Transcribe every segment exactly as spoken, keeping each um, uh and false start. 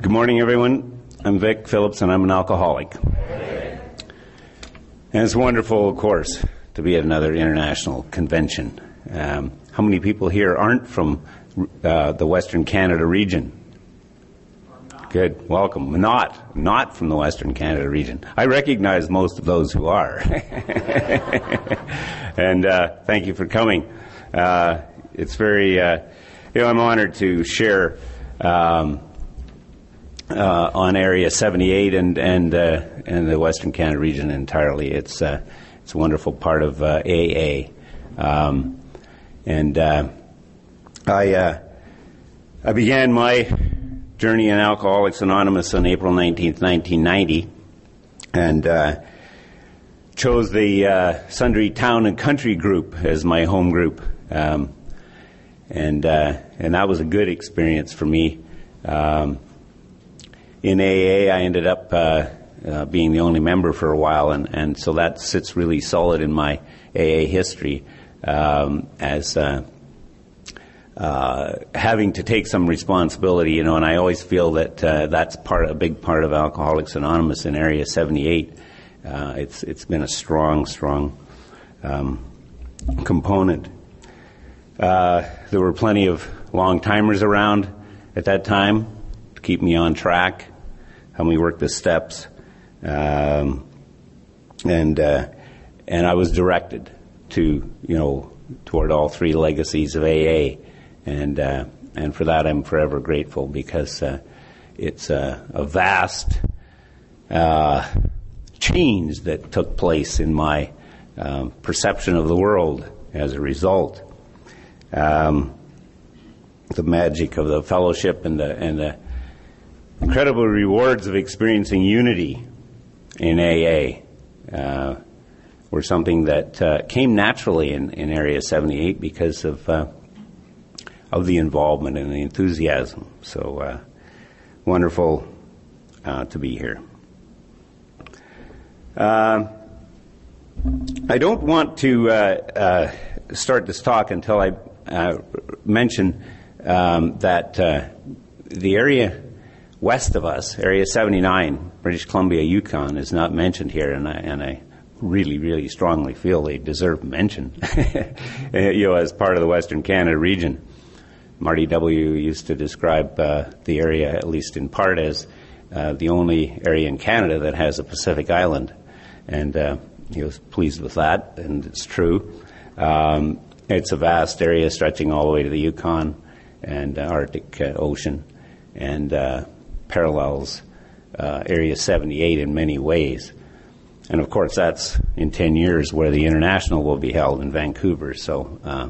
Good morning, everyone. I'm Vic Phillips, and I'm an alcoholic. And it's wonderful, of course, to be at another international convention. Um, how many people here aren't from uh, the Western Canada region? Good, welcome. Not, not from the Western Canada region. I recognize most of those who are. And uh, thank you for coming. Uh, it's very, uh, you know, I'm honored to share um, uh, on Area seventy-eight and and uh, and the Western Canada region entirely. It's uh, it's a wonderful part of uh, A A, um, and uh, I uh, I began my journey in Alcoholics Anonymous on April nineteenth, nineteen ninety, and uh, chose the uh, Sundre Town and Country group as my home group, um, and uh, and that was a good experience for me. Um, in A A, I ended up uh, uh, being the only member for a while, and, and so that sits really solid in my A A history um, as uh, uh, having to take some responsibility, you know, and I always feel that uh, that's part, a big part of Alcoholics Anonymous in Area seventy-eight. Uh, it's it's been a strong, strong um, component. Uh, there were plenty of long-timers around at that time to keep me on track, help me work the steps, um, and uh, and I was directed to, you know, toward all three legacies of A A, and uh, and for that I'm forever grateful, because uh, it's uh, a vast uh, change that took place in my um, perception of the world as a result. Um, the magic of the fellowship and the and the incredible rewards of experiencing unity in A A uh, were something that uh, came naturally in, in Area seventy-eight because of uh, of the involvement and the enthusiasm. So uh, wonderful uh, to be here. Uh, I don't want to uh, uh, start this talk until I uh, mention um, that uh, the area west of us, Area seventy-nine, British Columbia, Yukon, is not mentioned here, and I, and I really, really strongly feel they deserve mention, you know, as part of the Western Canada region. Marty W. used to describe uh, the area, at least in part, as uh, the only area in Canada that has a Pacific island. And uh, he was pleased with that, and it's true. Um, it's a vast area stretching all the way to the Yukon and uh, Arctic uh, Ocean, and uh, parallels uh, Area seventy-eight in many ways. And of course, that's in ten years where the International will be held in Vancouver. So uh,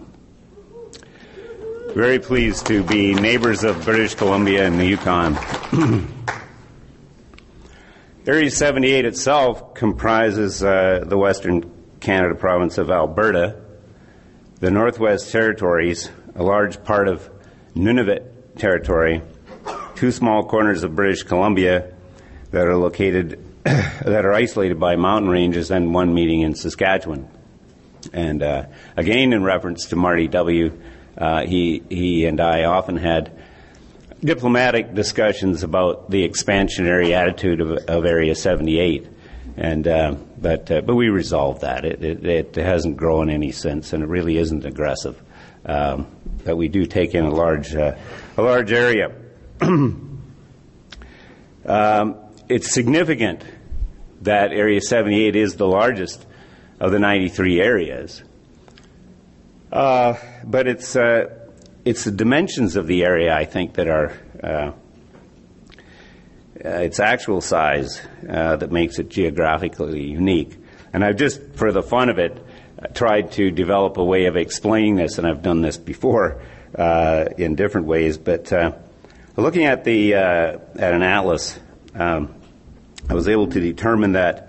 very pleased to be neighbors of British Columbia and the Yukon. Area seventy-eight itself comprises uh, the Western Canada province of Alberta, the Northwest Territories, a large part of Nunavut Territory, two small corners of British Columbia that are located, that are isolated by mountain ranges, and one meeting in Saskatchewan. And uh, again, in reference to Marty W., uh, he he and I often had diplomatic discussions about the expansionary attitude of, of Area seventy-eight, and uh, but uh, but we resolved that. It, it it hasn't grown any since, and it really isn't aggressive. Um, but we do take in a large uh, a large area. um, it's significant that Area seventy-eight is the largest of the ninety-three areas, uh, but it's. Uh, It's the dimensions of the area, I think, that are uh, uh, its actual size uh, that makes it geographically unique. And I've just, for the fun of it, uh, tried to develop a way of explaining this, and I've done this before uh, in different ways. But uh, looking at the uh, at an atlas, um, I was able to determine that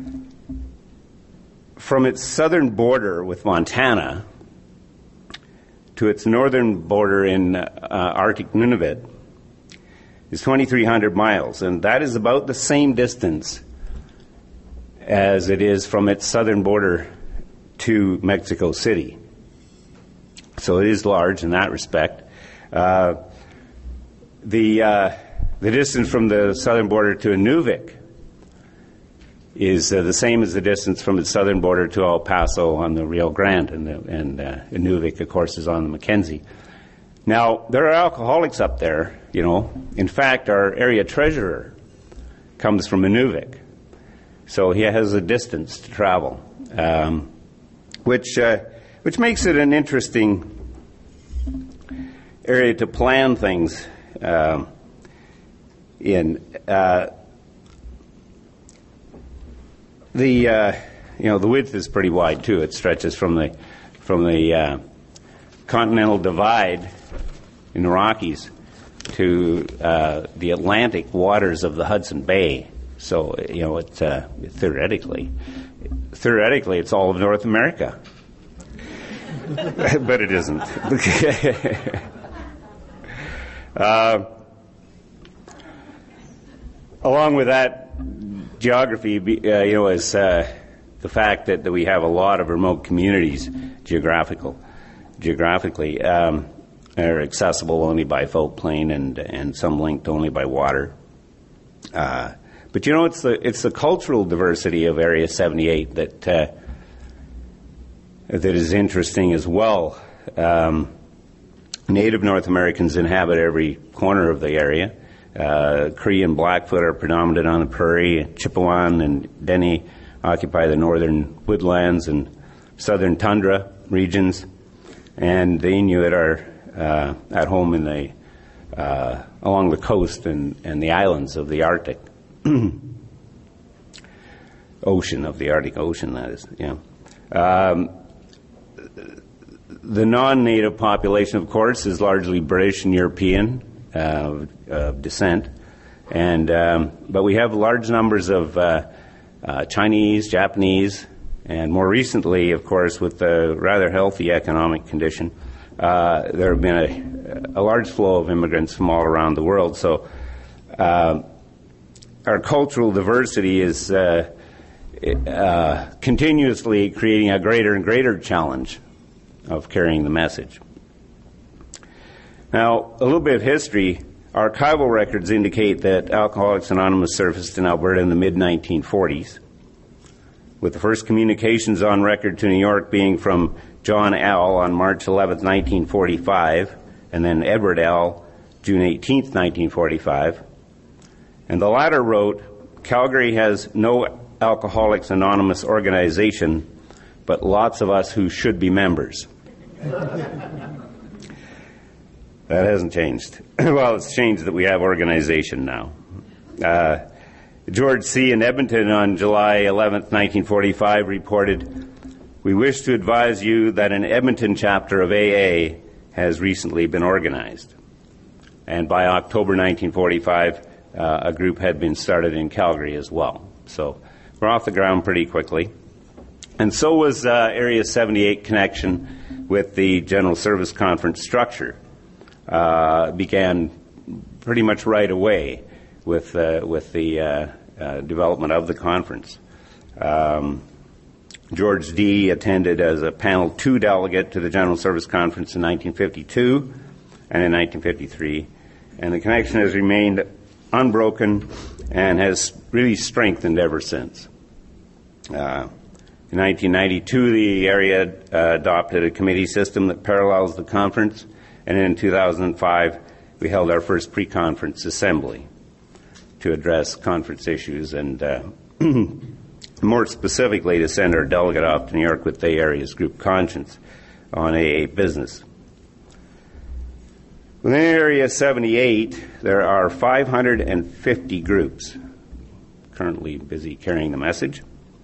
from its southern border with Montana to its northern border in uh, Arctic Nunavut is twenty-three hundred miles, and that is about the same distance as it is from its southern border to Mexico City. So it is large in that respect. Uh, the uh, the distance from the southern border to Inuvik is uh, the same as the distance from the southern border to El Paso on the Rio Grande, and, the, and uh, Inuvik, of course, is on the Mackenzie. Now, there are alcoholics up there, you know. In fact, our area treasurer comes from Inuvik, so he has a distance to travel, um, which uh, which makes it an interesting area to plan things um, in. Uh, The uh, you know the width is pretty wide too. It stretches from the from the uh, continental divide in the Rockies to uh, the Atlantic waters of the Hudson Bay. So you know it's uh, theoretically theoretically it's all of North America, but it isn't. uh, along with that geography, uh, you know, is uh, the fact that, that we have a lot of remote communities geographical, geographically um, are accessible only by float plane and and some linked only by water. Uh, but you know, it's the it's the cultural diversity of Area seventy-eight that uh, that is interesting as well. Um, Native North Americans inhabit every corner of the area. Uh, Cree and Blackfoot are predominant on the prairie. Chippewan and Dene occupy the northern woodlands and southern tundra regions, and the Inuit are uh, at home in the uh, along the coast and, and the islands of the Arctic Ocean, of the Arctic Ocean, that is. Yeah. Um, the non-native population, of course, is largely British and European Uh, uh, descent, and um, but we have large numbers of uh, uh, Chinese, Japanese, and more recently, of course, with the rather healthy economic condition, uh, there have been a, a large flow of immigrants from all around the world. So uh, our cultural diversity is uh, uh, continuously creating a greater and greater challenge of carrying the message. Now, a little bit of history. Archival records indicate that Alcoholics Anonymous surfaced in Alberta in the mid nineteen forties, with the first communications on record to New York being from John L. on March eleventh, nineteen forty-five, and then Edward L. June eighteenth, nineteen forty-five. And the latter wrote, "Calgary has no Alcoholics Anonymous organization, but lots of us who should be members." That hasn't changed. Well, it's changed that we have organization now. Uh, George C. in Edmonton on July eleventh, nineteen forty-five reported, "We wish to advise you that an Edmonton chapter of A A has recently been organized." And by October nineteen forty-five, uh, a group had been started in Calgary as well. So we're off the ground pretty quickly. And so was uh, Area seventy-eight connection with the General Service Conference structure. Uh, began pretty much right away with uh, with the uh, uh, development of the conference. Um, George D. attended as a Panel two delegate to the General Service Conference in nineteen fifty-two and in nineteen fifty-three, and the connection has remained unbroken and has really strengthened ever since. Uh, in nineteen ninety-two, the area uh, adopted a committee system that parallels the conference. And in two thousand five, we held our first pre-conference assembly to address conference issues and uh, more specifically to send our delegate off to New York with the area's group conscience on A A business. Within Area seventy-eight, there are five hundred fifty groups currently busy carrying the message.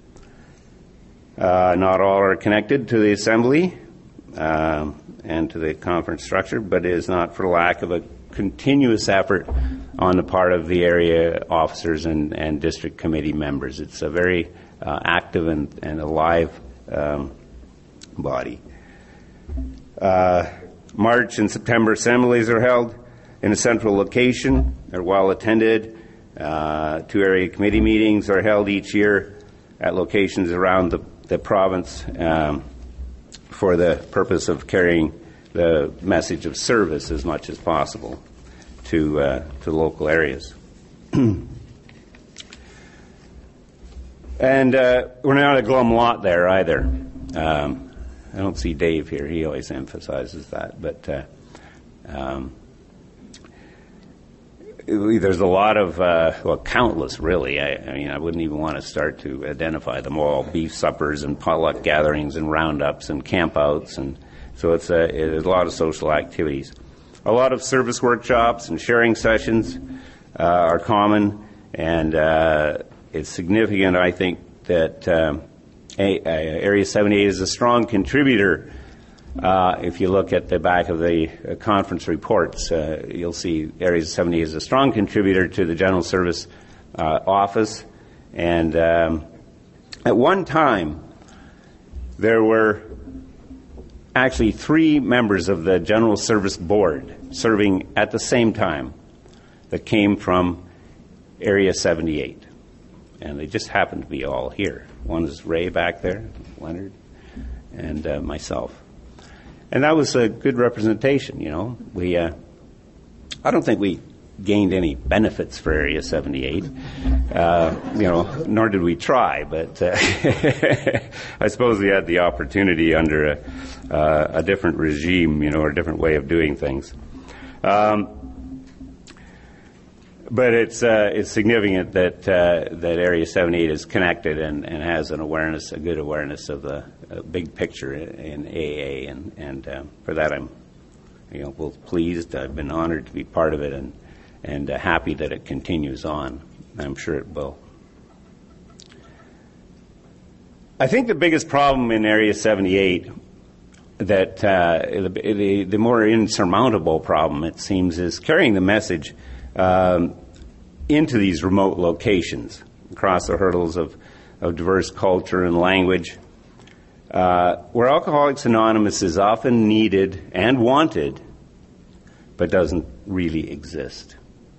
Uh, not all are connected to the assembly. Um, and to the conference structure, but it is not for lack of a continuous effort on the part of the area officers and, and district committee members. It's a very uh, active and, and alive um, body. Uh, March and September assemblies are held in a central location. They're well attended. Uh, two area committee meetings are held each year at locations around the, the province. Um, for the purpose of carrying the message of service as much as possible. to uh, to local areas. And uh, we're not a glum lot there either. Um, I don't see Dave here. He always emphasizes that. But uh, um, there's a lot of, uh, well, countless, really. I, I mean, I wouldn't even want to start to identify them all. Beef suppers and potluck gatherings and roundups and campouts. And so it's a, it's a lot of social activities. A lot of service workshops and sharing sessions uh, are common. And uh, it's significant, I think, that um, a, a Area seventy-eight is a strong contributor. Uh, if you look at the back of the uh, conference reports, uh, you'll see Area seventy-eight is a strong contributor to the General Service uh, Office. And um, at one time, there were actually three members of the General Service Board serving at the same time that came from Area seventy-eight. And they just happened to be all here. One is Ray back there, Leonard, and uh, myself. And that was a good representation, you know. We, uh, I don't think we gained any benefits for Area seventy-eight, uh, you know, nor did we try, but uh, I suppose we had the opportunity under a, uh, a different regime, you know, or a different way of doing things. Um, But it's uh, it's significant that uh, that Area seventy-eight is connected and, and has an awareness, a good awareness of the uh, big picture in A A, and and uh, for that I'm, you know, both pleased. I've been honored to be part of it, and and uh, happy that it continues on. I'm sure it will. I think the biggest problem in Area seventy-eight, that uh, the, the the more insurmountable problem, it seems, is carrying the message Um, into these remote locations, across the hurdles of, of diverse culture and language, uh, where Alcoholics Anonymous is often needed and wanted, but doesn't really exist.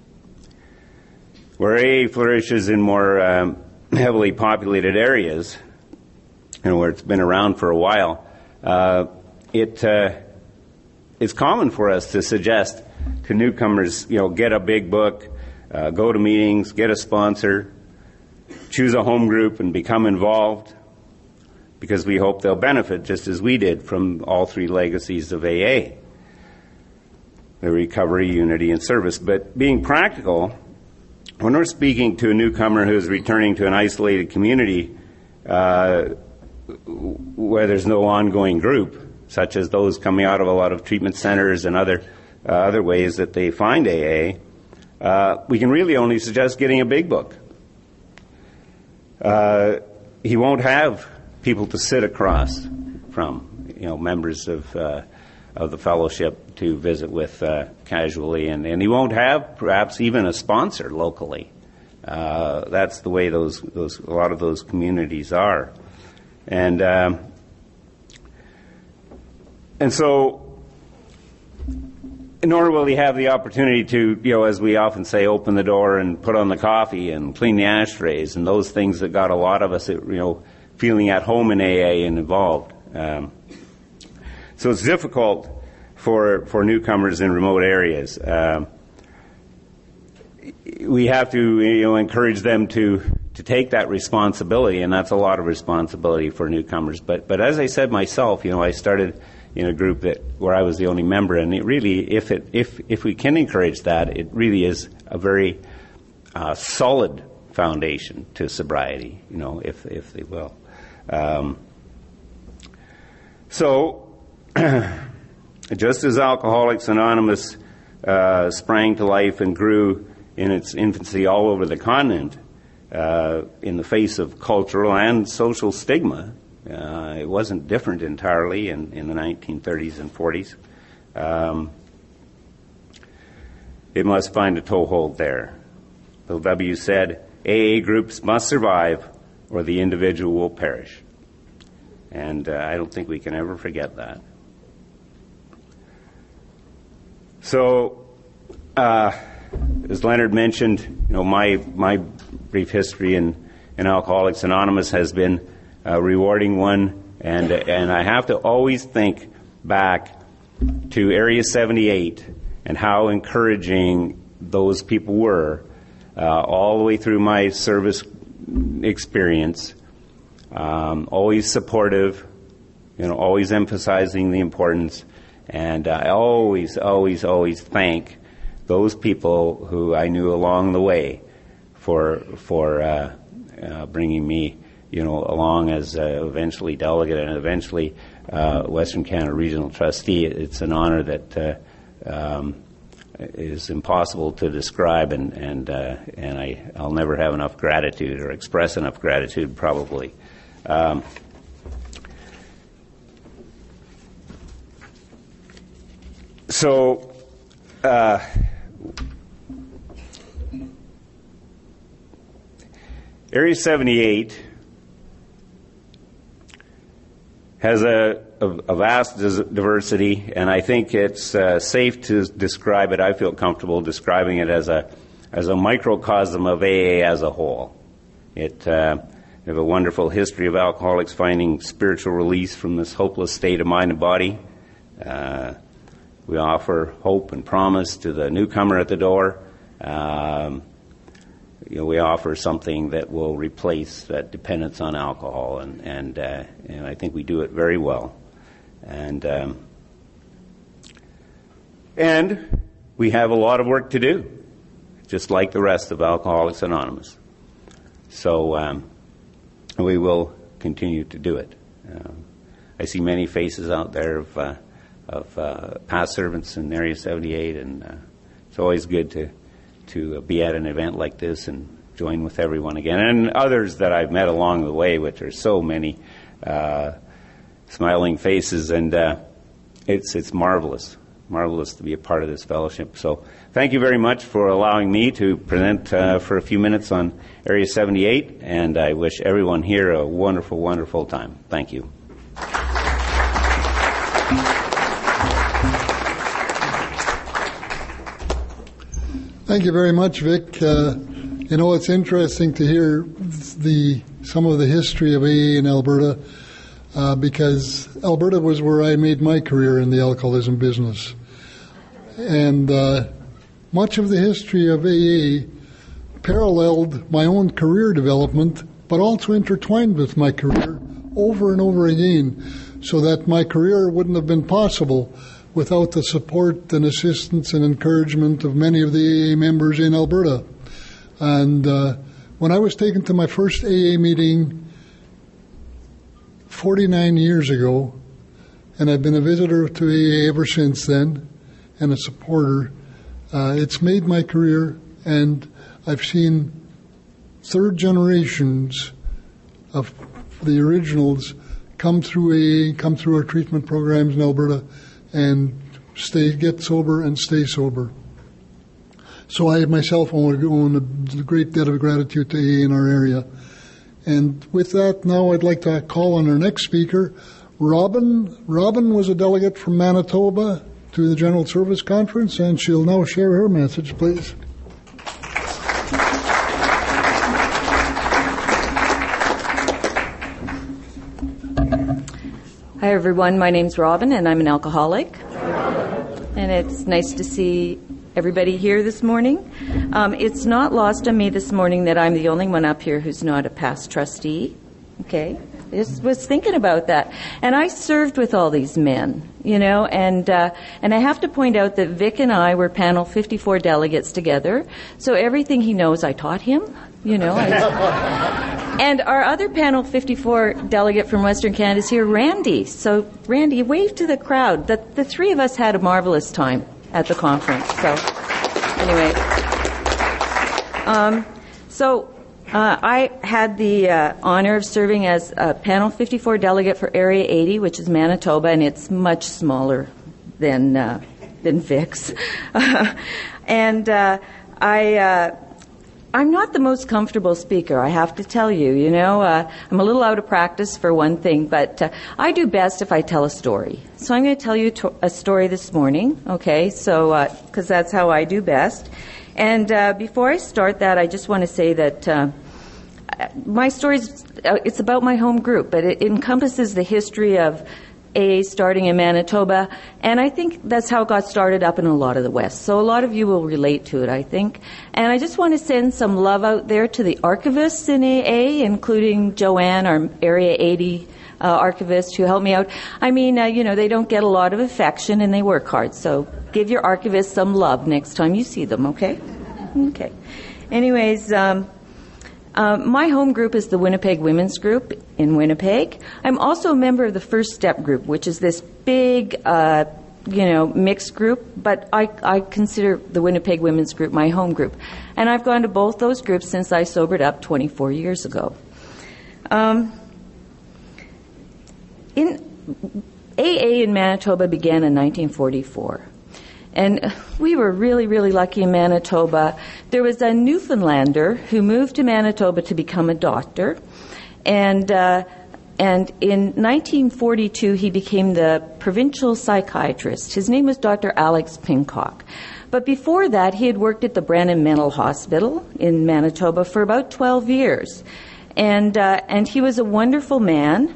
Where A A flourishes in more um, heavily populated areas, and where it's been around for a while, uh, it uh, it's common for us to suggest to newcomers, you know, get a big book, uh, go to meetings, get a sponsor, choose a home group and become involved, because we hope they'll benefit just as we did from all three legacies of A A, the recovery, unity, and service. But being practical, when we're speaking to a newcomer who's returning to an isolated community uh, where there's no ongoing group, such as those coming out of a lot of treatment centers and other Uh, other ways that they find A A, uh, we can really only suggest getting a big book. Uh, he won't have people to sit across from, you know, members of uh, of the fellowship to visit with uh, casually, and, and he won't have perhaps even a sponsor locally. Uh, that's the way those those a lot of those communities are, and um, and so. Nor will he have the opportunity to, you know, as we often say, open the door and put on the coffee and clean the ashtrays and those things that got a lot of us, you know, feeling at home in A A and involved. Um, so it's difficult for for newcomers in remote areas. Um, we have to, you know, encourage them to to take that responsibility, and that's a lot of responsibility for newcomers. But but as I said myself, you know, I started in a group that where I was the only member, and it really, if it if if we can encourage that, it really is a very uh, solid foundation to sobriety, you know, if if they will. Um, so, just as Alcoholics Anonymous uh, sprang to life and grew in its infancy all over the continent, uh, in the face of cultural and social stigma. Uh, it wasn't different entirely in, in the nineteen thirties and forties. Um, it must find a toehold there. Bill W. said, A A groups must survive or the individual will perish. And uh, I don't think we can ever forget that. So, uh, as Leonard mentioned, you know, my my brief history in, in Alcoholics Anonymous has been a rewarding one, and and I have to always think back to Area seventy-eight and how encouraging those people were uh, all the way through my service experience. Um, always supportive, you know, always emphasizing the importance. And I always, always, always thank those people who I knew along the way for for uh, uh, bringing me, you know, along as uh, eventually delegate and eventually uh, Western Canada Regional Trustee. It's an honor that uh, um, is impossible to describe, and and uh, and I I'll never have enough gratitude or express enough gratitude probably. Um, so. Uh, Area seventy-eight has a, a, a vast diversity, and I think it's uh, safe to describe it. I feel comfortable describing it as a as a microcosm of A A as a whole. It uh, we have a wonderful history of alcoholics finding spiritual release from this hopeless state of mind and body. Uh, we offer hope and promise to the newcomer at the door. Um, You know, we offer something that will replace that dependence on alcohol, and and, uh, and I think we do it very well. And um, and we have a lot of work to do, just like the rest of Alcoholics Anonymous. So um, we will continue to do it. Uh, I see many faces out there of uh, of uh, past servants in Area seventy-eight, and uh, it's always good to. to be at an event like this and join with everyone again, and others that I've met along the way, which are so many uh, smiling faces, and uh, it's it's marvelous, marvelous to be a part of this fellowship. So thank you very much for allowing me to present uh, for a few minutes on Area seventy-eight, and I wish everyone here a wonderful, wonderful time. Thank you. Thank you very much, Vic. Uh, you know, it's interesting to hear the some of the history of A A in Alberta, uh, because Alberta was where I made my career in the alcoholism business. And uh, much of the history of A A paralleled my own career development, but also intertwined with my career over and over again, so that my career wouldn't have been possible without the support and assistance and encouragement of many of the A A members in Alberta. And uh, when I was taken to my first A A meeting forty-nine years ago, and I've been a visitor to A A ever since then, and a supporter, uh, it's made my career, and I've seen third generations of the originals come through A A, come through our treatment programs in Alberta, and stay, get sober and stay sober. So I myself owe a great debt of gratitude to A A in our area. And with that, now I'd like to call on our next speaker, Robin. Robin was a delegate from Manitoba to the General Service Conference, and she'll now share her message, please. Hi, everyone. My name's Robin, and I'm an alcoholic. And it's nice to see everybody here this morning. Um, it's not lost on me this morning that I'm the only one up here who's not a past trustee. Okay? I just was thinking about that. And I served with all these men, you know, and uh, and I have to point out that Vic and I were panel fifty-four delegates together. So everything he knows, I taught him, you know. I, and our other panel fifty-four delegate from Western Canada is here, Randy. So, Randy, wave to the crowd. The, the three of us had a marvelous time at the conference. So, anyway. Um, so, uh, I had the uh, honor of serving as a panel fifty-four delegate for Area eighty, which is Manitoba, and it's much smaller than, uh, than Vic's. and uh, I... Uh, I'm not the most comfortable speaker, I have to tell you. You know, uh, I'm a little out of practice for one thing, but uh, I do best if I tell a story. So I'm going to tell you to- a story this morning, okay? So, because uh, that's how I do best. And uh, before I start that, I just want to say that uh, my story is uh, it's about my home group, but it encompasses the history of A A starting in Manitoba, and I think that's how it got started up in a lot of the West. So a lot of you will relate to it, I think. And I just want to send some love out there to the archivists in A A, including Joanne, our Area eighty uh, archivist, who helped me out. I mean, uh, you know, they don't get a lot of affection, and they work hard. So give your archivists some love next time you see them, okay? Okay. Anyways, um, uh, my home group is the Winnipeg Women's Group in Winnipeg. I'm also a member of the First Step Group, which is this big, uh, you know, mixed group, but I, I consider the Winnipeg Women's Group my home group. And I've gone to both those groups since I sobered up twenty-four years ago. Um, in A A in Manitoba began in nineteen forty-four. And we were really, really lucky in Manitoba. There was a Newfoundlander who moved to Manitoba to become a doctor. And uh, and in nineteen forty-two, he became the provincial psychiatrist. His name was Doctor Alex Pincock. But before that, he had worked at the Brandon Mental Hospital in Manitoba for about twelve years. And uh, and he was a wonderful man.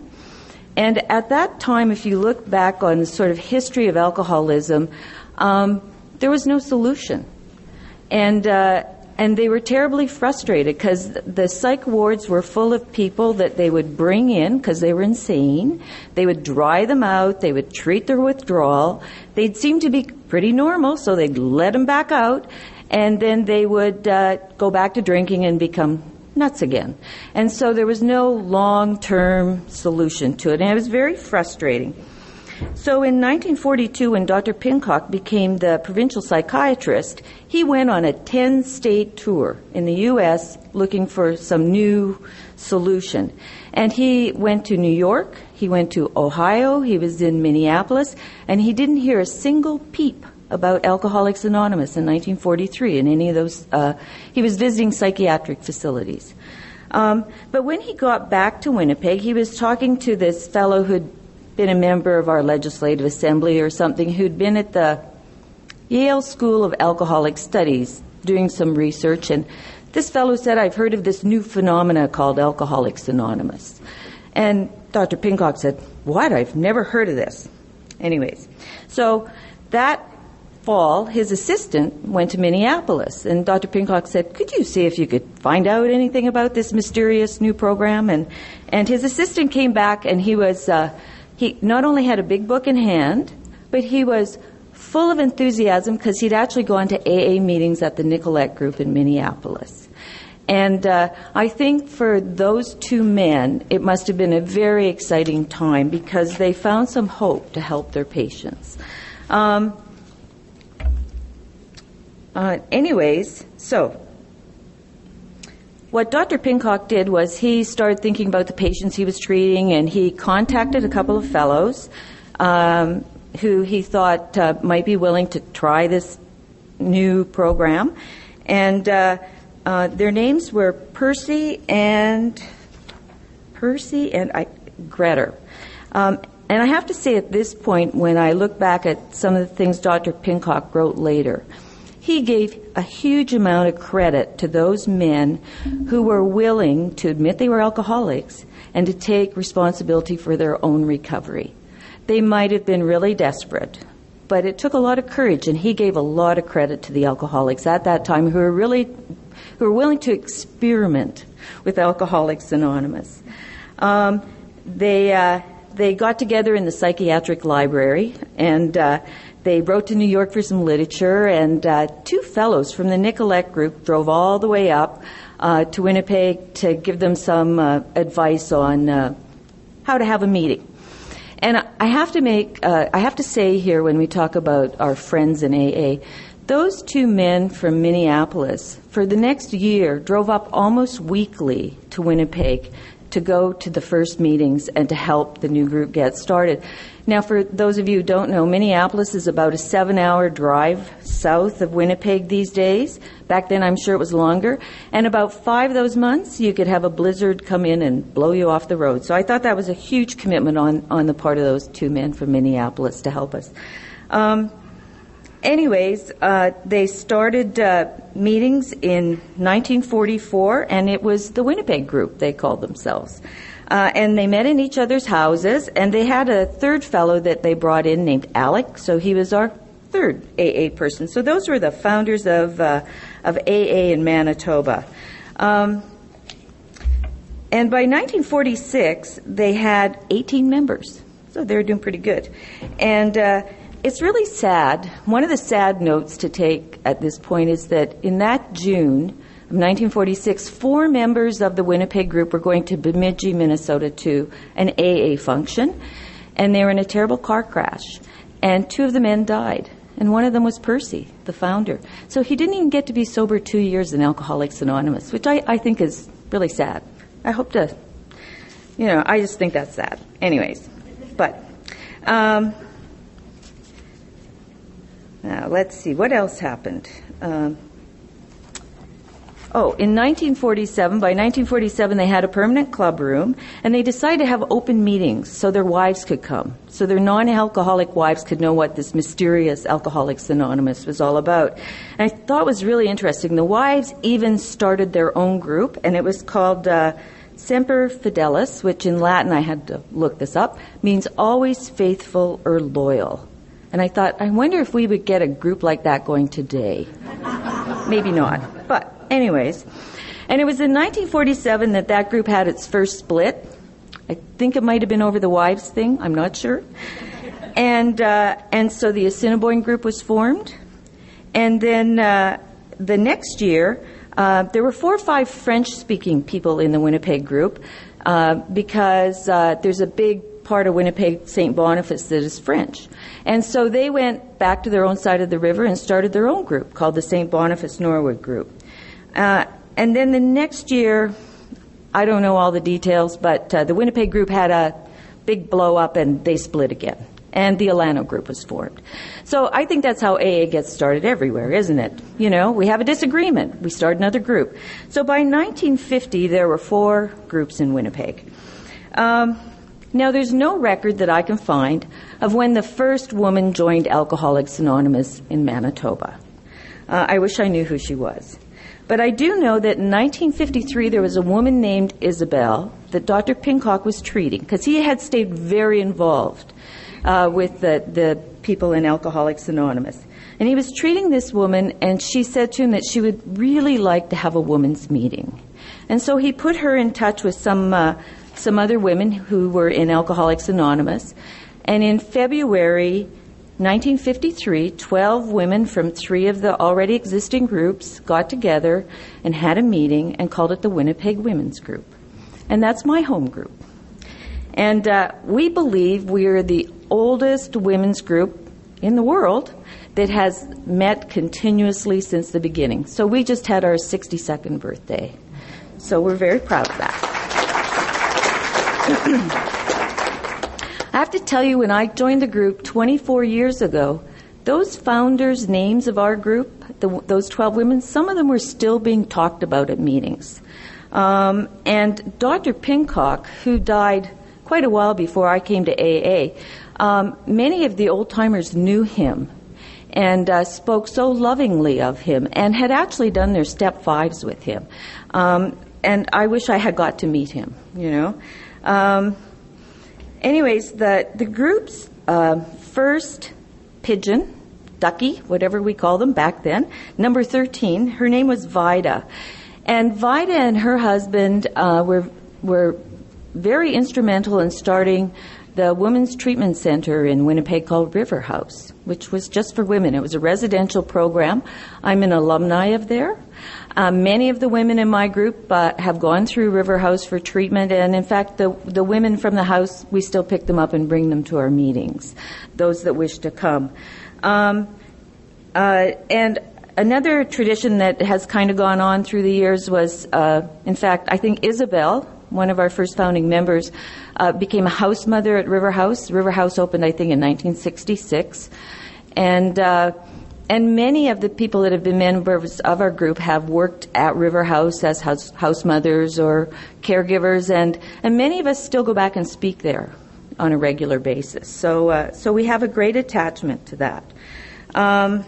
And at that time, if you look back on the sort of history of alcoholism, Um, there was no solution, and uh, and they were terribly frustrated because the psych wards were full of people that they would bring in because they were insane. They would dry them out. They would treat their withdrawal. They'd seem to be pretty normal, so they'd let them back out, and then they would uh, go back to drinking and become nuts again. And so there was no long-term solution to it, and it was very frustrating. So in nineteen forty-two, when Doctor Pincock became the provincial psychiatrist, he went on a ten-state tour in the U S looking for some new solution. And he went to New York, he went to Ohio, he was in Minneapolis, and he didn't hear a single peep about Alcoholics Anonymous in nineteen forty-three in any of those. Uh, he was visiting psychiatric facilities. Um, but when he got back to Winnipeg, he was talking to this fellow who'd been a member of our legislative assembly or something, who'd been at the Yale School of Alcoholic Studies doing some research, and this fellow said, "I've heard of this new phenomena called Alcoholics Anonymous." And Doctor Pincock said, "What? I've never heard of this." Anyways, so that fall, his assistant went to Minneapolis, and Doctor Pincock said, "Could you see if you could find out anything about this mysterious new program?" And and his assistant came back, and he was uh, he not only had a big book in hand, but he was full of enthusiasm because he'd actually gone to A A meetings at the Nicolette Group in Minneapolis. And uh, I think for those two men, it must have been a very exciting time because they found some hope to help their patients. Um, uh, anyways, so what Doctor Pincock did was he started thinking about the patients he was treating, and he contacted a couple of fellows um, who he thought uh, might be willing to try this new program. And uh, uh, their names were Percy and Percy and I, Gretter. Um, and I have to say at this point, when I look back at some of the things Doctor Pincock wrote later, he gave a huge amount of credit to those men who were willing to admit they were alcoholics and to take responsibility for their own recovery. They might have been really desperate, but it took a lot of courage, and he gave a lot of credit to the alcoholics at that time who were really who were willing to experiment with Alcoholics Anonymous. Um, they uh, they got together in the psychiatric library, and uh, they wrote to New York for some literature, and uh, two fellows from the Nicolette Group drove all the way up uh, to Winnipeg to give them some uh, advice on uh, how to have a meeting. And I have to make, uh, I have to say here when we talk about our friends in A A, those two men from Minneapolis, for the next year, drove up almost weekly to Winnipeg to go to the first meetings and to help the new group get started. Now, for those of you who don't know, Minneapolis is about a seven-hour drive south of Winnipeg these days. Back then, I'm sure it was longer. And about five of those months, you could have a blizzard come in and blow you off the road. So I thought that was a huge commitment on, on the part of those two men from Minneapolis to help us. Um, anyways, uh, they started uh, meetings in nineteen forty-four, and it was the Winnipeg Group, they called themselves. Uh, and they met in each other's houses, and they had a third fellow that they brought in named Alec, so he was our third A A person. So those were the founders of uh, of A A in Manitoba. Um, and by nineteen forty-six, they had eighteen members, so they were doing pretty good. And uh, it's really sad. One of the sad notes to take at this point is that in that June of nineteen forty-six, four members of the Winnipeg group were going to Bemidji, Minnesota to an A A function, and they were in a terrible car crash, and two of the men died, and one of them was Percy, the founder. So he didn't even get to be sober two years in Alcoholics Anonymous, which I, I think is really sad. I hope to, you know, I just think that's sad. Anyways, but um, now let's see, what else happened? Um, Oh, in nineteen forty-seven, by nineteen forty-seven, they had a permanent club room, and they decided to have open meetings so their wives could come, so their non-alcoholic wives could know what this mysterious Alcoholics Anonymous was all about. And I thought it was really interesting. The wives even started their own group, and it was called uh, Semper Fidelis, which in Latin, I had to look this up, means always faithful or loyal. And I thought, I wonder if we would get a group like that going today. Maybe not, but anyways. And it was in nineteen forty-seven that that group had its first split. I think it might have been over the wives thing. I'm not sure. And uh, and so the Assiniboine group was formed. And then uh, the next year, uh, there were four or five French-speaking people in the Winnipeg group uh, because uh, there's a big part of Winnipeg, Saint Boniface, that is French. And so they went back to their own side of the river and started their own group called the Saint Boniface Norwood Group. Uh, and then the next year, I don't know all the details, but uh, the Winnipeg group had a big blow up and they split again. And the Alano group was formed. So I think that's how A A gets started everywhere, isn't it? You know, we have a disagreement. We start another group. So by nineteen fifty, there were four groups in Winnipeg. Um, Now, there's no record that I can find of when the first woman joined Alcoholics Anonymous in Manitoba. Uh, I wish I knew who she was. But I do know that in nineteen fifty-three, there was a woman named Isabel that Doctor Pincock was treating, because he had stayed very involved uh, with the, the people in Alcoholics Anonymous. And he was treating this woman, and she said to him that she would really like to have a women's meeting. And so he put her in touch with some... Uh, some other women who were in Alcoholics Anonymous. And in February nineteen fifty-three, twelve women from three of the already existing groups got together and had a meeting and called it the Winnipeg Women's Group. And that's my home group. And uh, we believe we are the oldest women's group in the world that has met continuously since the beginning. So we just had our sixty-second birthday. So we're very proud of that. I have to tell you, when I joined the group twenty-four years ago, those founders' names of our group, the, those twelve women, some of them were still being talked about at meetings. Um, and Doctor Pincock, who died quite a while before I came to A A, um, many of the old-timers knew him and uh, spoke so lovingly of him and had actually done their step fives with him. Um, and I wish I had got to meet him, you know. Um, anyways, the, the group's uh, first pigeon, ducky, whatever we call them back then, number thirteen, her name was Vida. And Vida and her husband uh, were were very instrumental in starting the Women's Treatment Center in Winnipeg called River House, which was just for women. It was a residential program. I'm an alumni of there. Um, many of the women in my group uh, have gone through River House for treatment, and in fact, the the women from the house, we still pick them up and bring them to our meetings, those that wish to come. Um, uh, and another tradition that has kind of gone on through the years was, uh, in fact, I think Isabel, one of our first founding members, uh, became a house mother at River House. River House opened, I think, in nineteen sixty-six. And uh, and many of the people that have been members of our group have worked at River House as house, house mothers or caregivers, and, and many of us still go back and speak there on a regular basis. So, uh, so we have a great attachment to that. Um,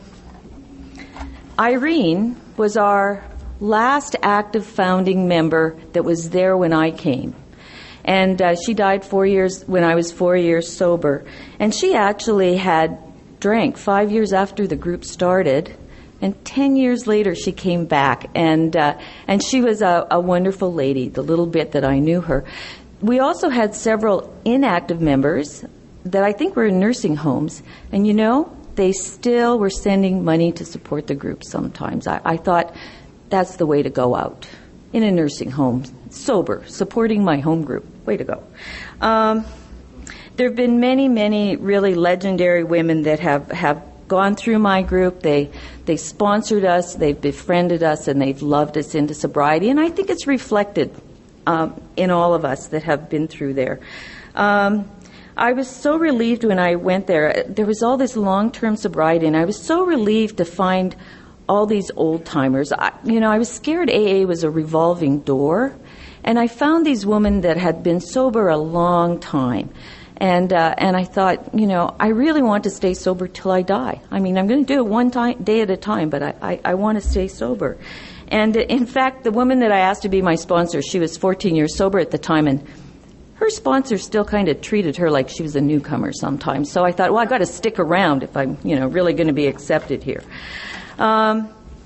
Irene was our last active founding member that was there when I came. And uh, she died four years when I was four years sober. And she actually had drank five years after the group started. And ten years later, she came back. And uh, and she was a, a wonderful lady, the little bit that I knew her. We also had several inactive members that I think were in nursing homes. And, you know, they still were sending money to support the group sometimes. I, I thought that's the way to go out, in a nursing home, sober, supporting my home group. Way to go. Um, there have been many, many really legendary women that have, have gone through my group. They they sponsored us, they've befriended us, and they've loved us into sobriety. And I think it's reflected um, in all of us that have been through there. Um, I was so relieved when I went there. There was all this long-term sobriety, and I was so relieved to find all these old-timers. I, you know, I was scared A A was a revolving door, and I found these women that had been sober a long time. And uh, and I thought, you know, I really want to stay sober till I die. I mean, I'm going to do it one time, day at a time, but I, I, I want to stay sober. And uh, in fact, the woman that I asked to be my sponsor, she was fourteen years sober at the time, and her sponsor still kind of treated her like she was a newcomer sometimes. So I thought, well, I've got to stick around if I'm, you know, really going to be accepted here. Um,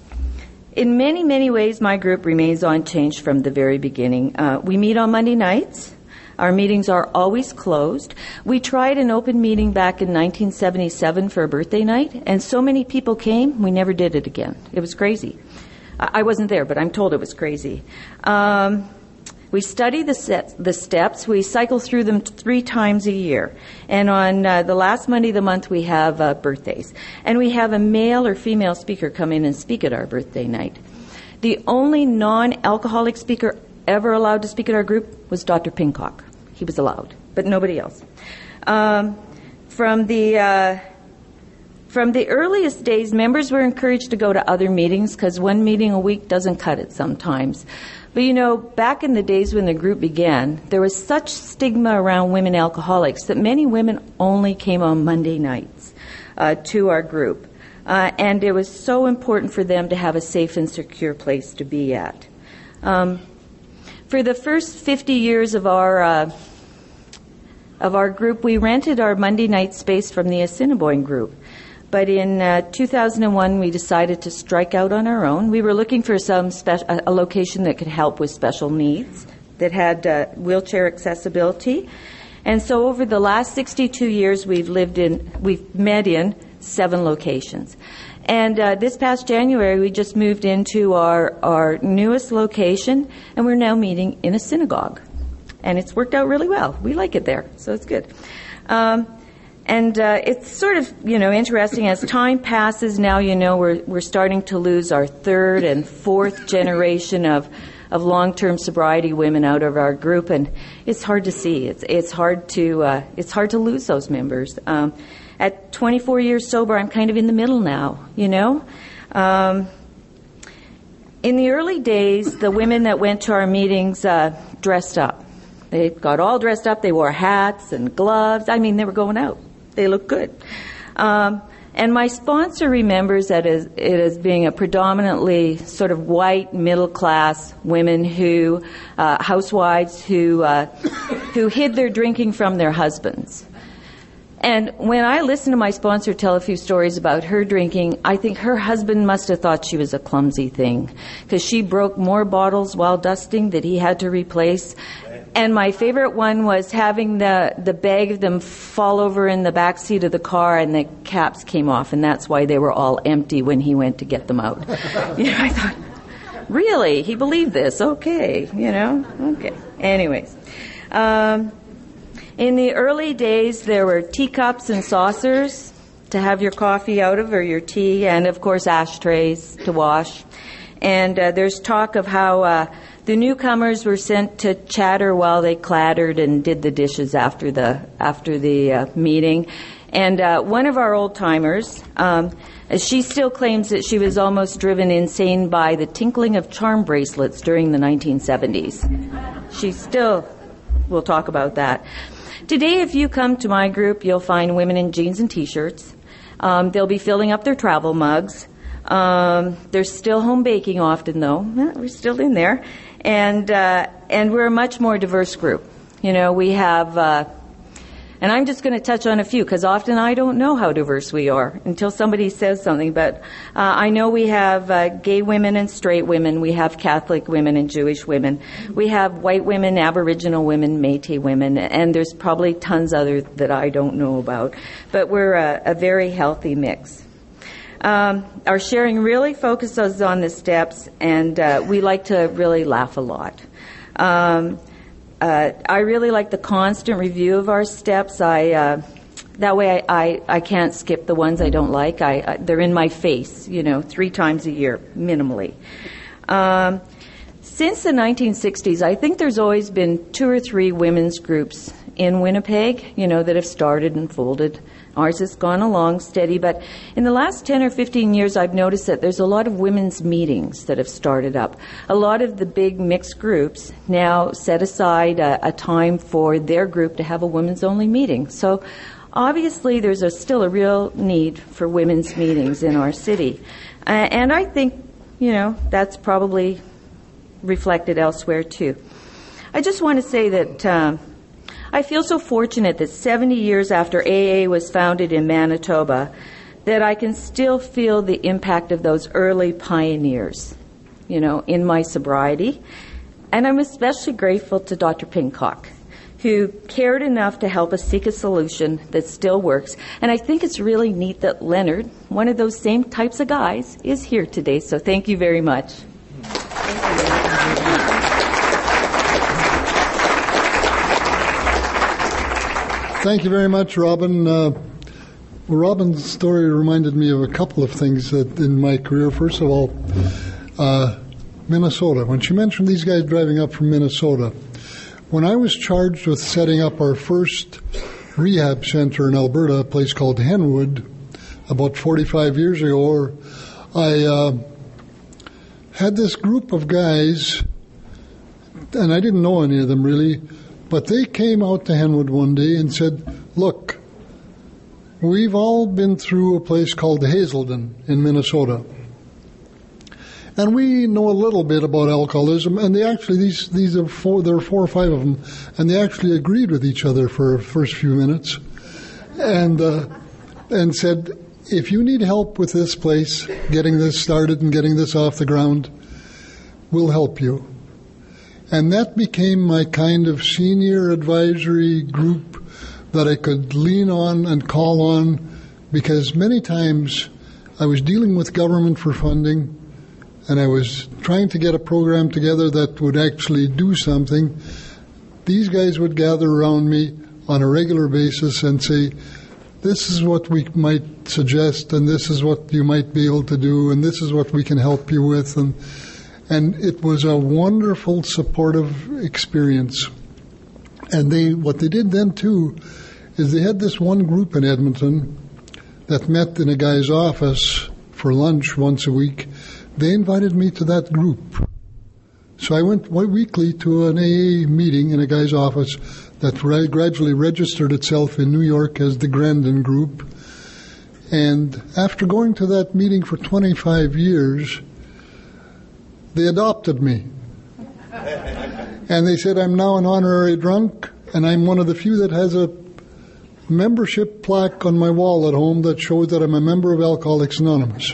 in many, many ways, my group remains unchanged from the very beginning. Uh, we meet on Monday nights. Our meetings are always closed. We tried an open meeting back in nineteen seventy-seven for a birthday night, and so many people came, we never did it again. It was crazy. I wasn't there, but I'm told it was crazy. Um, we study the, set, the steps. We cycle through them three times a year. And on uh, the last Monday of the month, we have uh, birthdays. And we have a male or female speaker come in and speak at our birthday night. The only non-alcoholic speaker ever allowed to speak at our group was Doctor Pincock. He was allowed, but nobody else. Um, from the uh, from the earliest days, members were encouraged to go to other meetings because one meeting a week doesn't cut it sometimes. But you know, back in the days when the group began, there was such stigma around women alcoholics that many women only came on Monday nights uh, to our group. Uh, and it was so important for them to have a safe and secure place to be at. Um, For the first fifty years of our uh, of our group, we rented our Monday night space from the Assiniboine group. But in uh, two thousand one, we decided to strike out on our own. We were looking for some spe- a location that could help with special needs, that had uh, wheelchair accessibility. And so over the last sixty-two years, we've lived in, we've met in seven locations. And uh, this past January, we just moved into our, our newest location, and we're now meeting in a synagogue. And it's worked out really well. We like it there, so it's good. Um, and uh, it's sort of, you know, interesting. As time passes, now, you know, we're we're starting to lose our third and fourth generation of of long-term sobriety women out of our group, and it's hard to see. It's it's hard to uh, it's hard to lose those members. Um, At twenty-four years sober, I'm kind of in the middle now, you know. Um, in the early days, the women that went to our meetings uh, dressed up. They got all dressed up. They wore hats and gloves. I mean, they were going out. They looked good. Um, and my sponsor remembers that as, it as being a predominantly sort of white, middle-class women who, uh, housewives who, uh, who hid their drinking from their husbands. And when I listen to my sponsor tell a few stories about her drinking, I think her husband must have thought she was a clumsy thing, because she broke more bottles while dusting that he had to replace. And my favorite one was having the, the bag of them fall over in the back seat of the car, and the caps came off, and that's why they were all empty when he went to get them out. You know, I thought, really? He believed this? Okay, you know? Okay. Anyways. Um... In the early days, there were teacups and saucers to have your coffee out of, or your tea, and of course ashtrays to wash. And uh, there's talk of how uh, the newcomers were sent to chatter while they clattered and did the dishes after the after the uh, meeting. And uh, one of our old timers, um, she still claims that she was almost driven insane by the tinkling of charm bracelets during the nineteen seventies. She still will talk about that. Today, if you come to my group, you'll find women in jeans and T-shirts. Um, they'll be filling up their travel mugs. Um, there's still home baking often, though. Eh, we're still in there. And uh, and we're a much more diverse group. You know, we have, uh, and I'm just going to touch on a few because often I don't know how diverse we are until somebody says something. But uh, I know we have uh, gay women and straight women. We have Catholic women and Jewish women. We have white women, Aboriginal women, Métis women, and there's probably tons other that I don't know about. But we're a, a very healthy mix. Um, our sharing really focuses on the steps, and uh, we like to really laugh a lot. Um, uh, I really like the constant review of our steps. I uh, that way I, I, I can't skip the ones I don't like. I, I they're in my face, you know, three times a year minimally. Um, since the nineteen sixties, I think there's always been two or three women's groups in Winnipeg, you know, that have started and folded. Ours has gone along steady, but in the last ten or fifteen years, I've noticed that there's a lot of women's meetings that have started up. A lot of the big mixed groups now set aside a, a time for their group to have a women's-only meeting. So obviously, there's a, still a real need for women's meetings in our city. Uh, and I think, you know, that's probably reflected elsewhere, too. I just want to say that Um, I feel so fortunate that seventy years after A A was founded in Manitoba, that I can still feel the impact of those early pioneers, you know, in my sobriety. And I'm especially grateful to Doctor Pincock, who cared enough to help us seek a solution that still works. And I think it's really neat that Leonard, one of those same types of guys, is here today. So thank you very much. Thank you very much, Robin. Uh, well, Robin's story reminded me of a couple of things that in my career. First of all, uh, Minnesota. When she mentioned these guys driving up from Minnesota, when I was charged with setting up our first rehab center in Alberta, a place called Henwood, about forty-five years ago, I uh, had this group of guys, and I didn't know any of them really, but they came out to Henwood one day and said, look, we've all been through a place called Hazelden in Minnesota. And we know a little bit about alcoholism, and they actually, these these are four, there are four or five of them, and they actually agreed with each other for the first few minutes, and uh, and said, if you need help with this place, getting this started and getting this off the ground, we'll help you. And that became my kind of senior advisory group that I could lean on and call on, because many times I was dealing with government for funding, and I was trying to get a program together that would actually do something. These guys would gather around me on a regular basis and say, this is what we might suggest, and this is what you might be able to do, and this is what we can help you with. And And it was a wonderful, supportive experience. And they, what they did then, too, is they had this one group in Edmonton that met in a guy's office for lunch once a week. They invited me to that group. So I went weekly to an A A meeting in a guy's office that gradually registered itself in New York as the Grandin Group. And after going to that meeting for twenty-five years, they adopted me. And they said, I'm now an honorary drunk, and I'm one of the few that has a membership plaque on my wall at home that shows that I'm a member of Alcoholics Anonymous.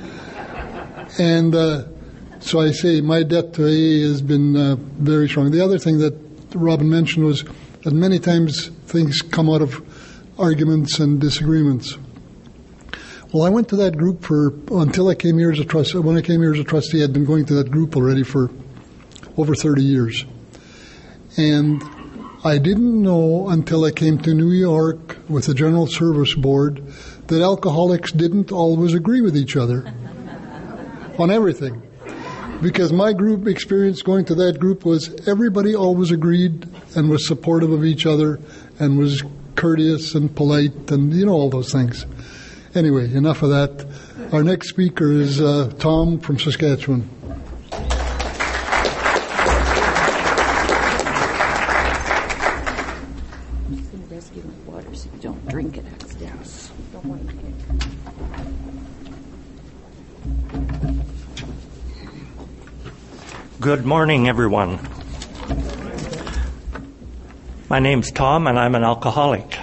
And uh, so I say my debt to A A has been uh, very strong. The other thing that Robin mentioned was that many times things come out of arguments and disagreements. Well, I went to that group for, until I came here as a trustee. When I came here as a trustee, I'd been going to that group already for over thirty years. And I didn't know until I came to New York with the General Service Board that alcoholics didn't always agree with each other on everything. Because my group experience going to that group was everybody always agreed and was supportive of each other and was courteous and polite and, you know, all those things. Anyway, enough of that. Our next speaker is uh, Tom from Saskatchewan. I'm just going to rescue my water so you don't drink it accidentally. Yes. Don't want to drink. Good morning, everyone. My name's Tom, and I'm an alcoholic.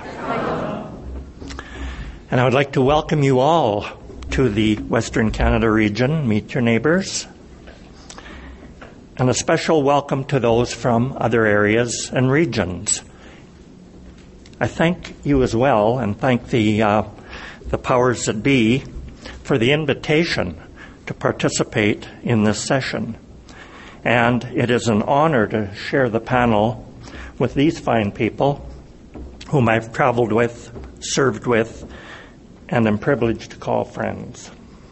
And I would like to welcome you all to the Western Canada region, Meet Your Neighbours, and a special welcome to those from other areas and regions. I thank you as well, and thank the uh, the powers that be for the invitation to participate in this session. And it is an honor to share the panel with these fine people whom I've traveled with, served with, and am privileged to call friends.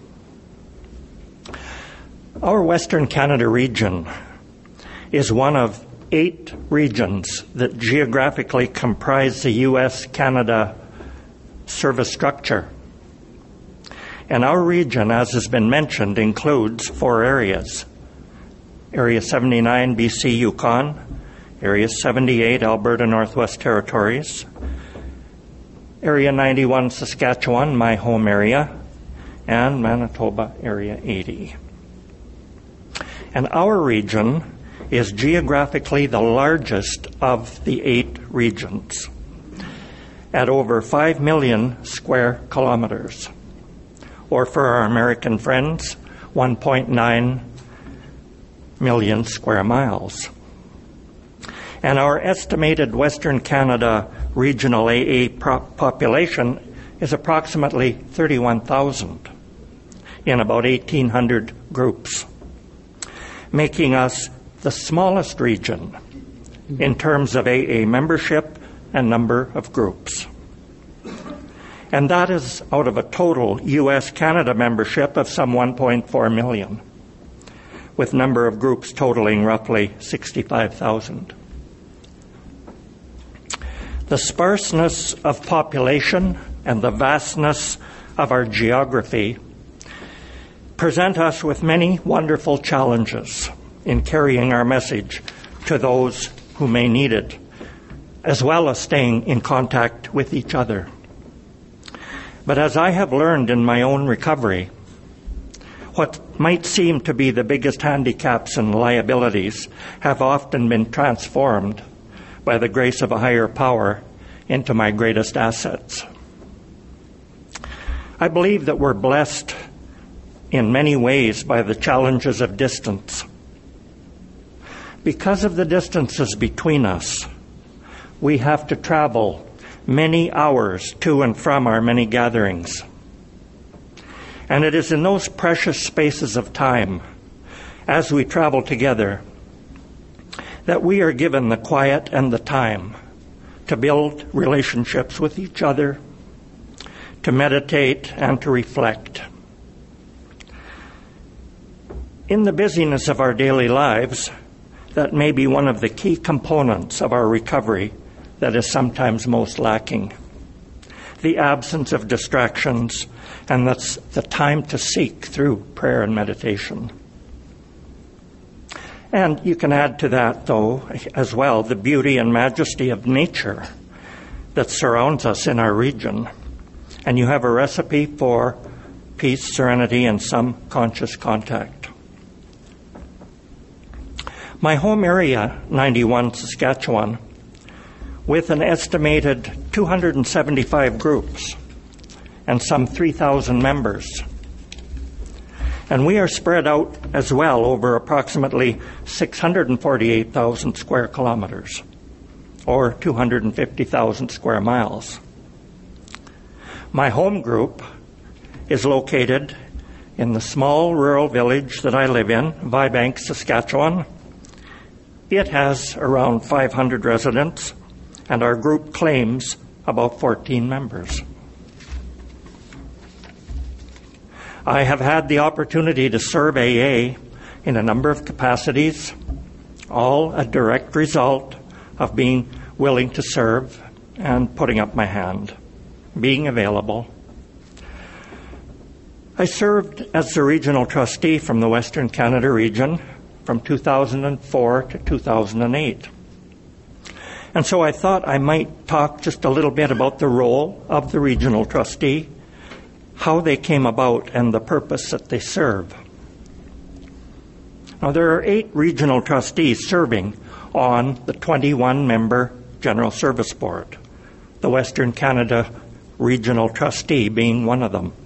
Our Western Canada region is one of eight regions that geographically comprise the U S Canada service structure. And our region, as has been mentioned, includes four areas. Area seventy-nine, B C Yukon, Area seventy-eight, Alberta Northwest Territories, Area ninety-one, Saskatchewan, my home area, and Manitoba, Area eighty. And our region is geographically the largest of the eight regions, at over five million square kilometers, or for our American friends, one point nine million square miles. And our estimated Western Canada regional A A pro- population is approximately thirty-one thousand in about eighteen hundred groups, making us the smallest region in terms of A A membership and number of groups. And that is out of a total U S Canada membership of some one point four million, with number of groups totaling roughly sixty-five thousand. The sparseness of population and the vastness of our geography present us with many wonderful challenges in carrying our message to those who may need it, as well as staying in contact with each other. But as I have learned in my own recovery, what might seem to be the biggest handicaps and liabilities have often been transformed by the grace of a higher power into my greatest assets. I believe that we're blessed in many ways by the challenges of distance. Because of the distances between us, we have to travel many hours to and from our many gatherings. And it is in those precious spaces of time, as we travel together, that we are given the quiet and the time to build relationships with each other, to meditate and to reflect. In the busyness of our daily lives, that may be one of the key components of our recovery that is sometimes most lacking. The absence of distractions, and that's the time to seek through prayer and meditation. And you can add to that, though, as well, the beauty and majesty of nature that surrounds us in our region. And you have a recipe for peace, serenity, and some conscious contact. My home area, ninety-one, Saskatchewan, with an estimated two hundred seventy-five groups and some three thousand members. And we are spread out as well over approximately six hundred forty-eight thousand square kilometers, or two hundred fifty thousand square miles. My home group is located in the small rural village that I live in, Vibank, Saskatchewan. It has around five hundred residents, and our group claims about fourteen members. I have had the opportunity to serve A A in a number of capacities, all a direct result of being willing to serve and putting up my hand, being available. I served as the regional trustee from the Western Canada region from two thousand four to two thousand eight. And so I thought I might talk just a little bit about the role of the regional trustee, how they came about, and the purpose that they serve. Now, there are eight regional trustees serving on the twenty-one member General Service Board, the Western Canada Regional Trustee being one of them.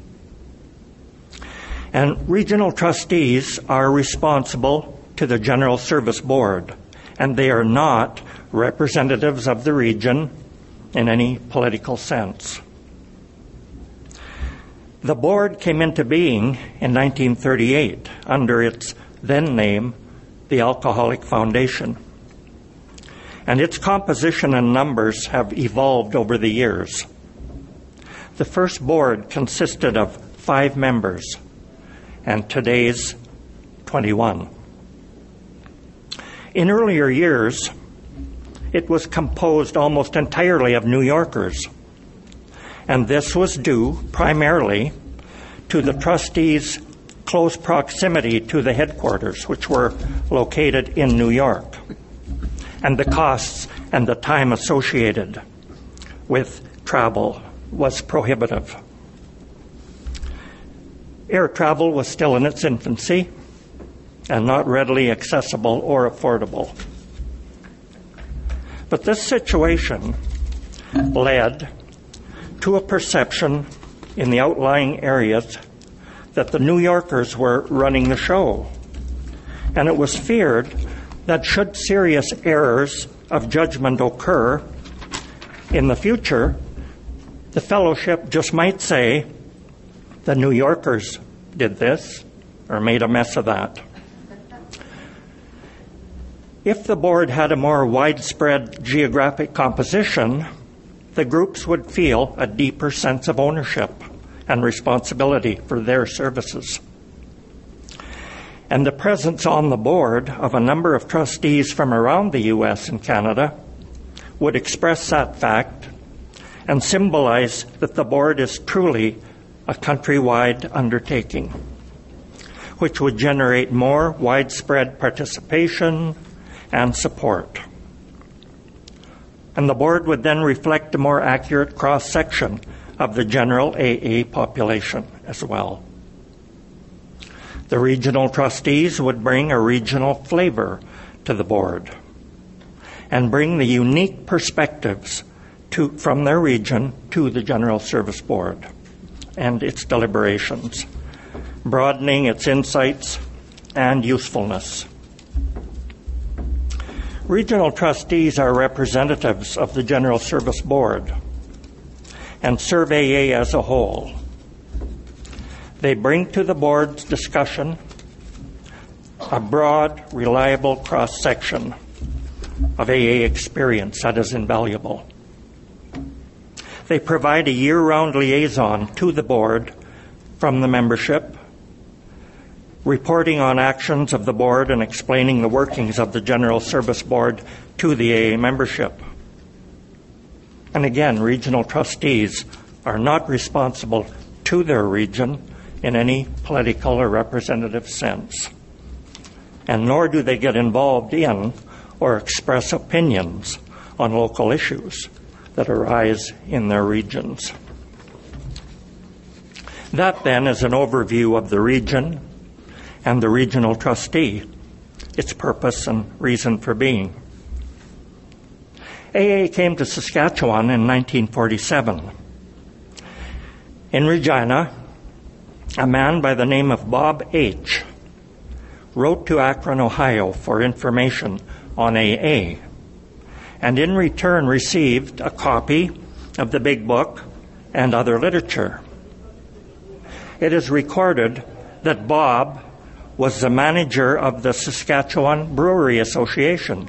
And regional trustees are responsible to the General Service Board, and they are not representatives of the region in any political sense. The board came into being in nineteen thirty-eight under its then name, the Alcoholic Foundation. And its composition and numbers have evolved over the years. The first board consisted of five members, and today's twenty-one. In earlier years, it was composed almost entirely of New Yorkers, and this was due primarily to the trustees' close proximity to the headquarters, which were located in New York, and the costs and the time associated with travel was prohibitive. Air travel was still in its infancy and not readily accessible or affordable. But this situation led to a perception in the outlying areas that the New Yorkers were running the show. And it was feared that should serious errors of judgment occur in the future, the fellowship just might say, the New Yorkers did this or made a mess of that. If the board had a more widespread geographic composition, the groups would feel a deeper sense of ownership and responsibility for their services. And the presence on the board of a number of trustees from around the U S and Canada would express that fact and symbolize that the board is truly a countrywide undertaking, which would generate more widespread participation and support. And the board would then reflect a more accurate cross-section of the general A A population as well. The regional trustees would bring a regional flavor to the board and bring the unique perspectives to, from their region to the General Service Board and its deliberations, broadening its insights and usefulness. Regional trustees are representatives of the General Service Board and serve A A as a whole. They bring to the board's discussion a broad, reliable cross-section of A A experience that is invaluable. They provide a year-round liaison to the board from the membership, reporting on actions of the board and explaining the workings of the General Service Board to the A A membership. And again, regional trustees are not responsible to their region in any political or representative sense, and nor do they get involved in or express opinions on local issues that arise in their regions. That then is an overview of the region and the regional trustee, its purpose and reason for being. A A came to Saskatchewan in nineteen forty-seven. In Regina, a man by the name of Bob H. wrote to Akron, Ohio for information on A A, and in return received a copy of the Big Book and other literature. It is recorded that Bob was the manager of the Saskatchewan Brewery Association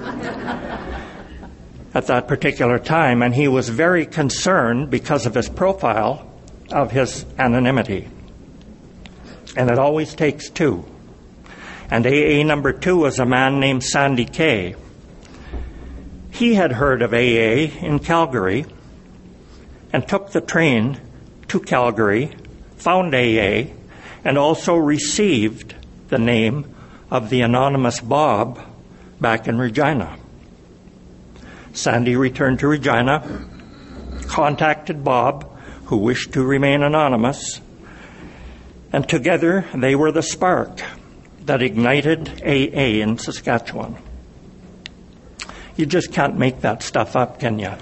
at that particular time, and he was very concerned because of his profile of his anonymity. And it always takes two. And A A number two was a man named Sandy Kay. He had heard of A A in Calgary and took the train to Calgary, found A A, and also received the name of the anonymous Bob back in Regina. Sandy returned to Regina, contacted Bob, who wished to remain anonymous, and together they were the spark that ignited A A in Saskatchewan. You just can't make that stuff up, can you?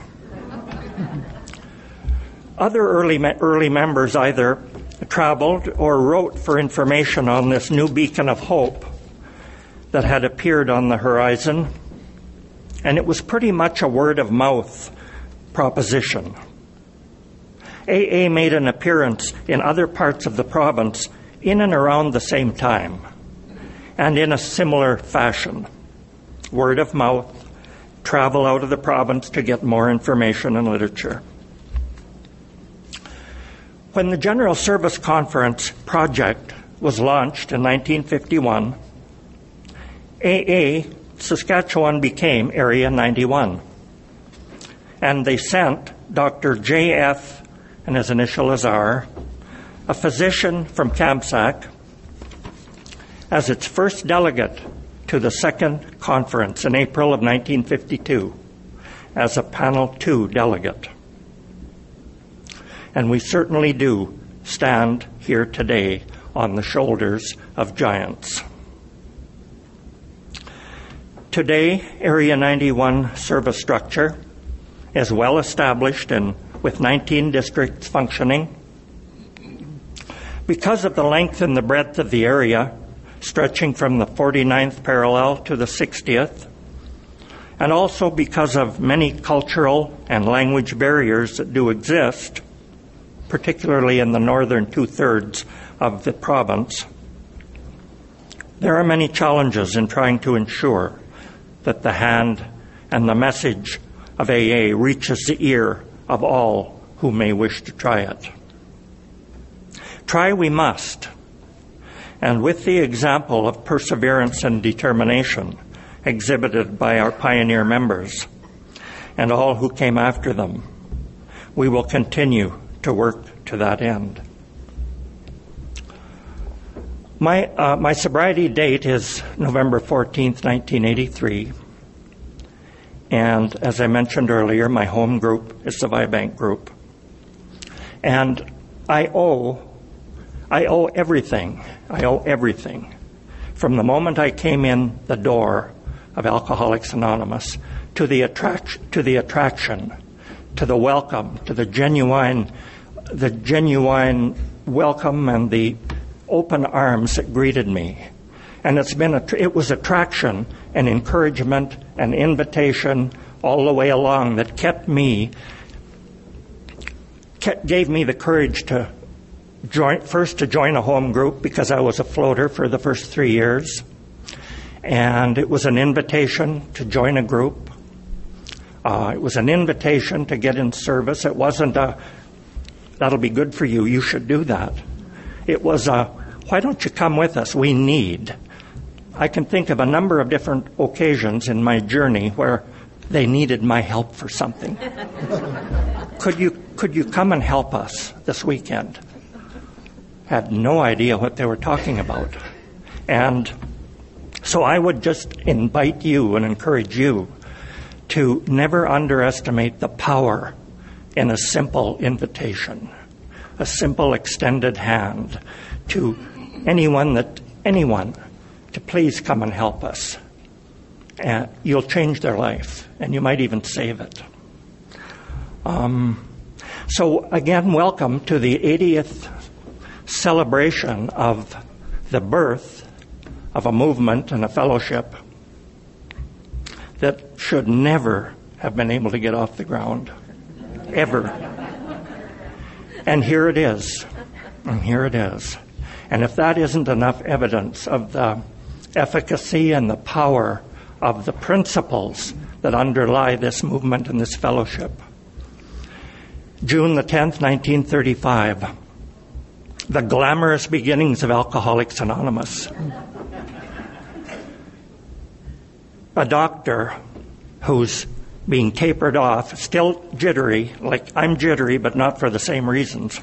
Other early me- early members either traveled or wrote for information on this new beacon of hope that had appeared on the horizon, and it was pretty much a word-of-mouth proposition. A A made an appearance in other parts of the province in and around the same time, and in a similar fashion. Word of mouth, travel out of the province to get more information and literature. When the General Service Conference project was launched in nineteen fifty-one, A A Saskatchewan became Area ninety-one. And they sent Doctor J F, and his initial is R, a physician from Kamsack, as its first delegate to the second conference in April of nineteen fifty-two, as a Panel two delegate. And we certainly do stand here today on the shoulders of giants. Today, Area ninety-one service structure is well established and with nineteen districts functioning. Because of the length and the breadth of the area, stretching from the forty-ninth parallel to the sixtieth, and also because of many cultural and language barriers that do exist, particularly in the northern two-thirds of the province, there are many challenges in trying to ensure that the hand and the message of A A reaches the ear of all who may wish to try it. Try we must, and with the example of perseverance and determination exhibited by our pioneer members and all who came after them, we will continue to work to that end. My uh, my sobriety date is November fourteenth, nineteen eighty-three. And as I mentioned earlier, my home group is the Vibank group. And I owe, I owe everything, I owe everything. From the moment I came in the door of Alcoholics Anonymous to the attraction, to the attraction, to the welcome, to the genuine, the genuine welcome and the open arms that greeted me. And it's been a, it was attraction and encouragement and invitation all the way along that kept me, kept, gave me the courage to join, first to join a home group because I was a floater for the first three years. And it was an invitation to join a group. Uh, it was an invitation to get in service. It wasn't a, that'll be good for you, you should do that. It was a, why don't you come with us? We need. I can think of a number of different occasions in my journey where they needed my help for something. Could you could you come and help us this weekend? Had no idea what they were talking about. And so I would just invite you and encourage you to never underestimate the power in a simple invitation, a simple extended hand to anyone that anyone to please come and help us. And you'll change their life, and you might even save it. Um, so again, welcome to the eightieth celebration of the birth of a movement and a fellowship that should never have been able to get off the ground, ever. And here it is, and here it is. And if that isn't enough evidence of the efficacy and the power of the principles that underlie this movement and this fellowship. June the tenth, nineteen thirty-five, the glamorous beginnings of Alcoholics Anonymous. A doctor who's being tapered off, still jittery, like I'm jittery, but not for the same reasons,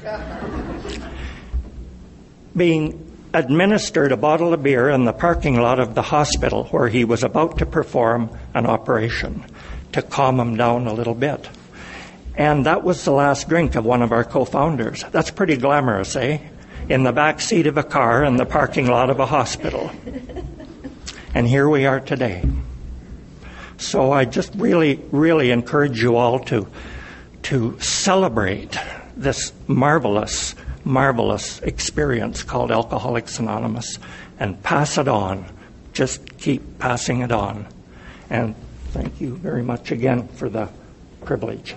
being administered a bottle of beer in the parking lot of the hospital where he was about to perform an operation to calm him down a little bit. And that was the last drink of one of our co-founders. That's pretty glamorous, eh? In the back seat of a car in the parking lot of a hospital. And here we are today. So I just really, really encourage you all to to celebrate this marvelous, marvelous experience called Alcoholics Anonymous and pass it on. Just keep passing it on. And thank you very much again for the privilege.